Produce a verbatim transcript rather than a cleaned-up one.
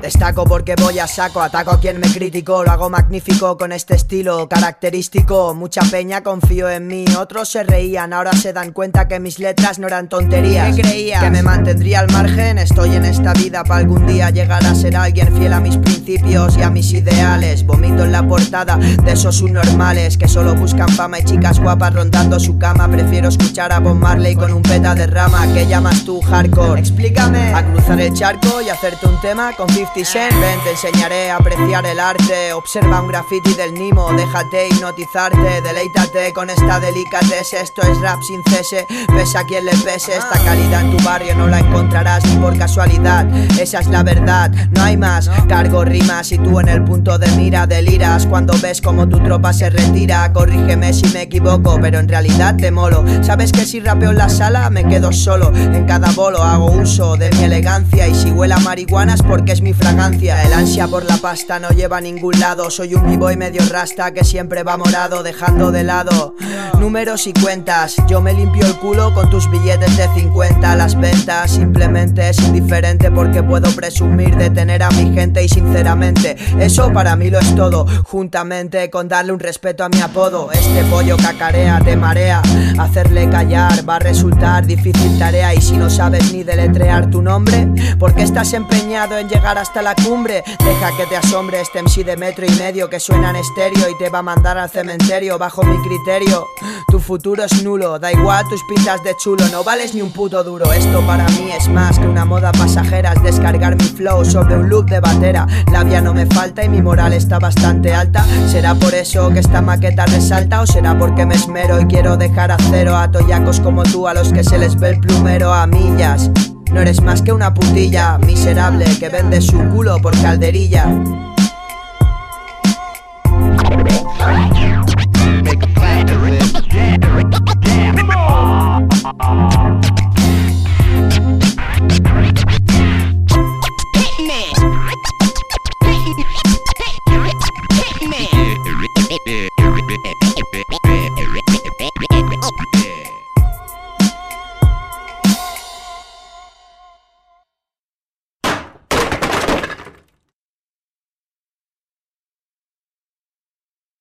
Destaco porque voy a saco, ataco a quien me criticó. Lo hago magnífico con este estilo característico. Mucha peña confío en mí, otros se reían. Ahora se dan cuenta que mis letras no eran tonterías. ¿Qué creías? ¿Que me mantendría al margen? Estoy en esta vida para algún día llegar a ser alguien fiel a mis principios y a mis ideales. Vomito en la portada de esos subnormales que solo buscan fama y chicas guapas rondando su cama. Prefiero escuchar a Bob Marley con un peta de rama. ¿Qué llamas tú hardcore? Explícame. A cruzar el charco y hacerte un tema con cincuenta Cent. Ven, te enseñaré a apreciar el arte. Observa un graffiti del Nimo, déjate hipnotizarte. Deleítate con esta delicatez. Esto es rap sin cese, pese a quien le pese. Esta calidad en tu barrio no la encontrarás ni por casualidad. Esa es la verdad, no hay más. Cargo rimas y tú en el punto de mira deliras cuando ves como tu tropa se retira. Corrígeme si me equivoco, pero en realidad te molo. Sabes que si rapeo en la sala me quedo solo. En cada bolo hago uso de mi elegancia. Y si huele a marihuana es porque es mi fragancia. El ansia por la pasta no lleva a ningún lado. Soy un b-boy medio rasta que siempre va morado, dejando de lado números y cuentas. Yo me limpio el culo con tus billetes de cincuenta. Las ventas simplemente es indiferente porque puedo presumir de tener a mi gente. Y sinceramente eso para mí lo es todo, juntamente con darle un respeto a mi apodo. Este pollo cacarea, te marea. Hacerle callar va a resultar difícil tarea. Y si no sabes ni deletrear tu nombre, ¿por qué estás empeñado en llegar hasta la cumbre? Deja que te asombre este M C de metro y medio que suena en estéreo y te va a mandar al cementerio bajo mi criterio. Tu futuro es nulo, da igual tus pintas de chulo, no vales ni un puto duro. Esto para mí es más que una moda pasajera, es descargar mi flow sobre un loop de batera. Labia no me falta y mi moral está bastante alta. ¿Será por eso que esta maqueta resalta? ¿O será porque me esmero y quiero dejar a cero a toyacos como tú, a los que se les ve el plumero a millas? No eres más que una putilla miserable que vende su culo por calderilla.